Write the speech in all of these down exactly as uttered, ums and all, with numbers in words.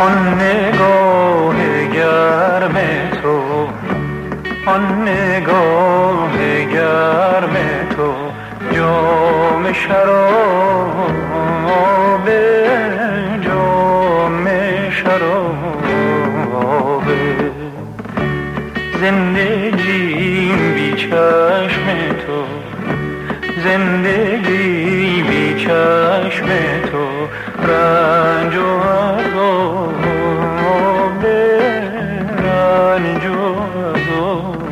آن نگاه گرم تو، آن نگاه گرم تو، جام شراب، جام شراب. زندگی بی چشم تو، زندگی بی چشم تو، رنج و عذاب، رنج و عذاب.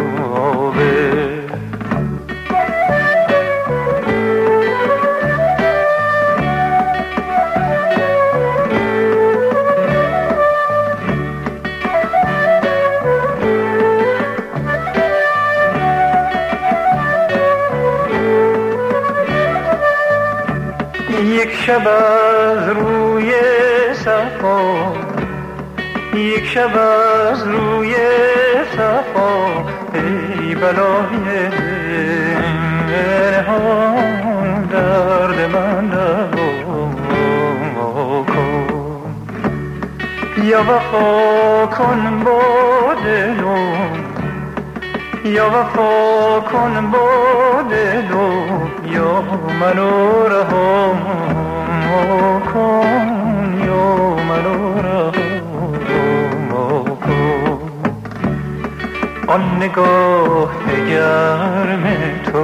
یک شب از روی صفا، یک شب از روی صفا، ای بلای نهان درد من دوا کن. یا وفا کن با دلم، یا وفا کن با دلم، یا منو رها کن، یا منو رها کن. آن نگاه گرم تو،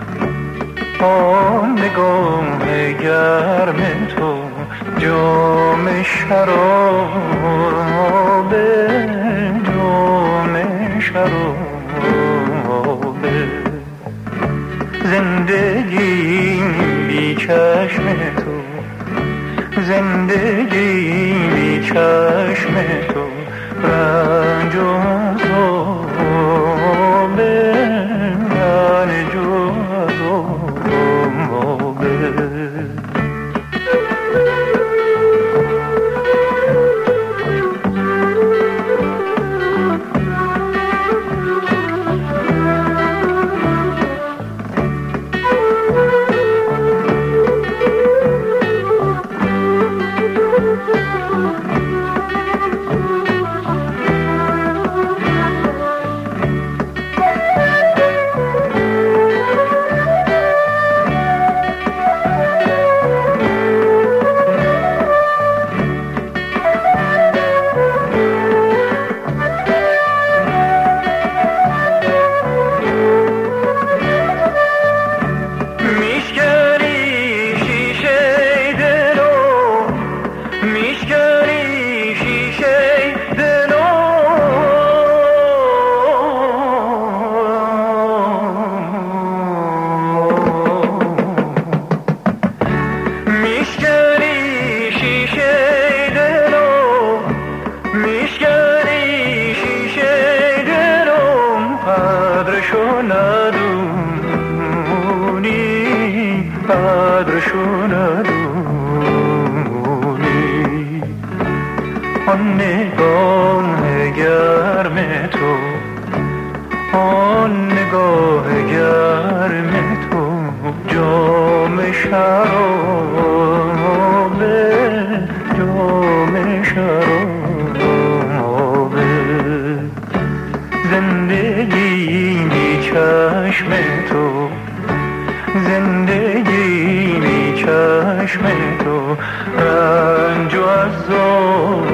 آن نگاه گرم تو، جام شراب، جام شراب. زندگی بی چشم تو، زندگی بی چشم تو، رنج و عذاب، رنج و عذاب. قدرشو ندونی. آن نگاه گرم تو، آن نگاه گرم تو، جام شراب، جام شراب. زندگی بی چشم تو، زندگی بی چشم تو، رنج و عذاب.